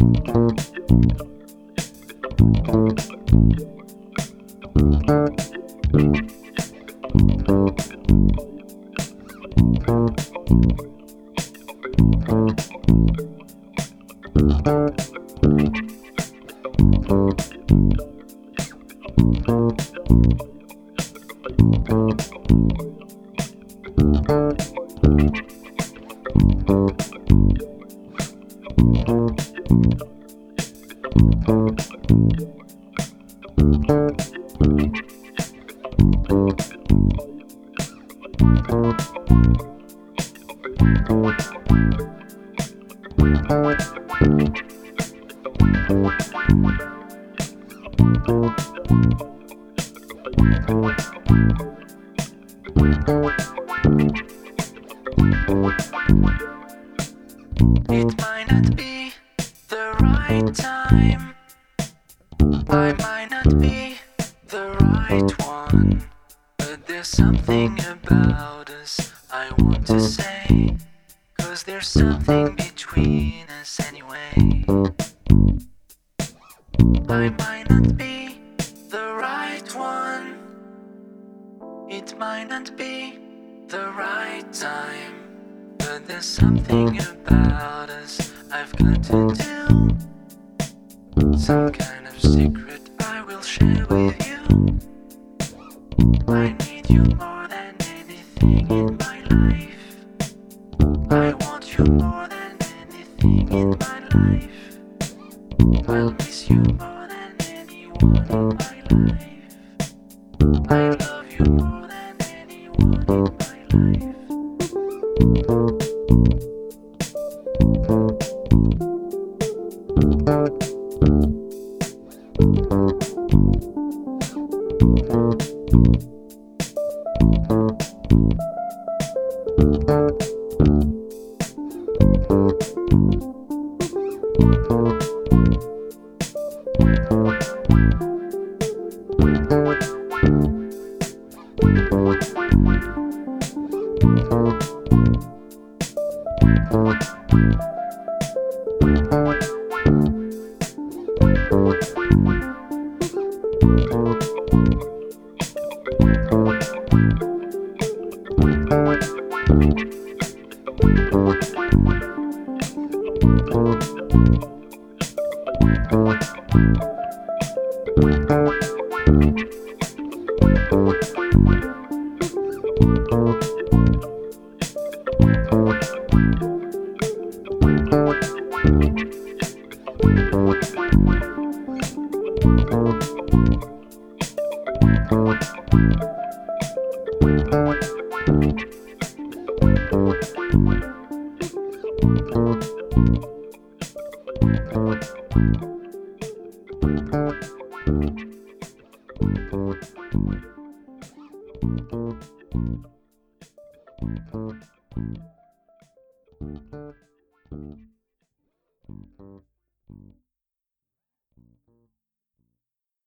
It might not be the right time, I might not be the right one, but there's something about us I want to say, 'cause there's something between us anyway. I might not be the right one, it might not be the right time, but there's something about us I've got to do. Some kind of secret I will share with you. I need you more than anything in my life. I want you more than anything in my life. I'll miss you more than anyone in my life. I love you more than anyone in my life.